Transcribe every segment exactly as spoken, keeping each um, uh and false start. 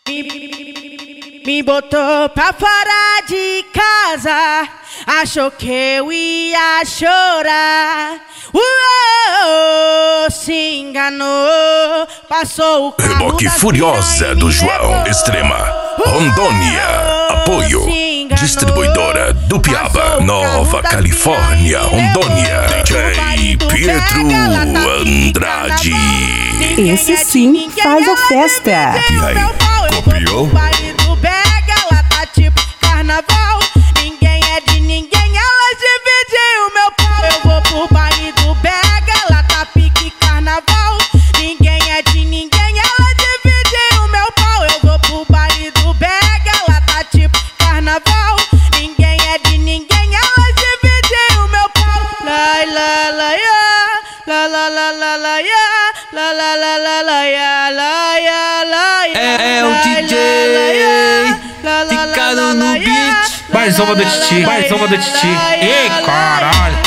Me, me botou pra fora de casa, achou que eu ia chorar. Uou, se enganou, passou o carro. Reboque Furiosa do João, Extrema, Rondônia. Apoio, distribuidora do Piaba, Nova Califórnia, Rondônia. D J Pietro Andrade. Esse sim faz a festa. E aí, copiou? O baile do Bega, ela tá tipo carnaval. Ninguém é de ninguém, ela dividiu meu pau. Eu vou pro baile do Bega, ela tá pique carnaval. Ninguém é de ninguém, ela dividiu meu pau. Eu vou pro baile do Bega, ela tá tipo carnaval. Ninguém é de ninguém, ela dividiu meu pau. Lai, la, la, ya, la, la, la, la, la, ya. La la la la la ya, la ya, la ya. É, é o D J ficado no beat. Mais uma do Titi, mais uma do Titi. Ei, caralho.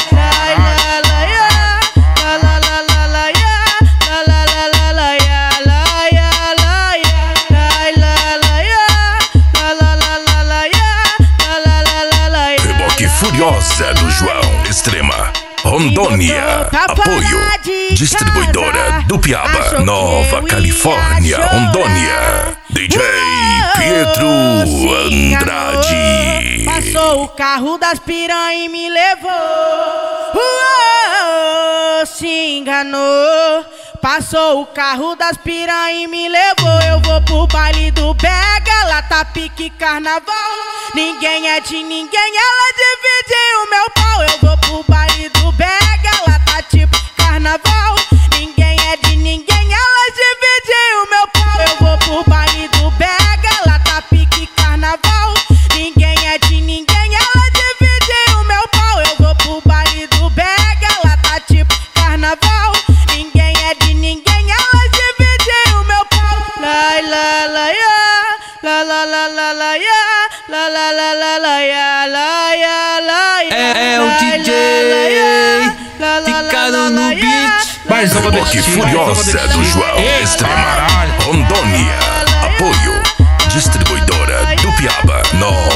Reboque Furiosa do João, Extrema, Rondônia. Apoio, distribuidora do Piaba, Nova Califórnia, Rondônia. D J Pietro Andrade. Passou o carro das piranha e me levou. Uou, se enganou. Passou o carro das piranha e me levou. Eu vou pro baile do Bega, ela tá pique carnaval. Ninguém é de ninguém, ela dividiu meu pau. Eu vou pro baile do Bega, ela tá tipo carnaval. Ninguém é de ninguém, ela dividiu meu pau. Eu vou pro baile do Bega, ela tá pique carnaval. Ninguém é de ninguém, ela dividiu meu pau. Eu vou pro baile do Bega, ela tá tipo carnaval. Ninguém é de ninguém, ela dividiu meu pau. Lai, la, la, ya, la, la, la, la, la, ya. La, la, la, la, la, ya, la, ya, la, ya. É, é o D J ficado no beat. Mais uma do Reboque Titi. Furiosa do João, Extrema, Rondônia. Apoio, distribuidora do Piaba, Nova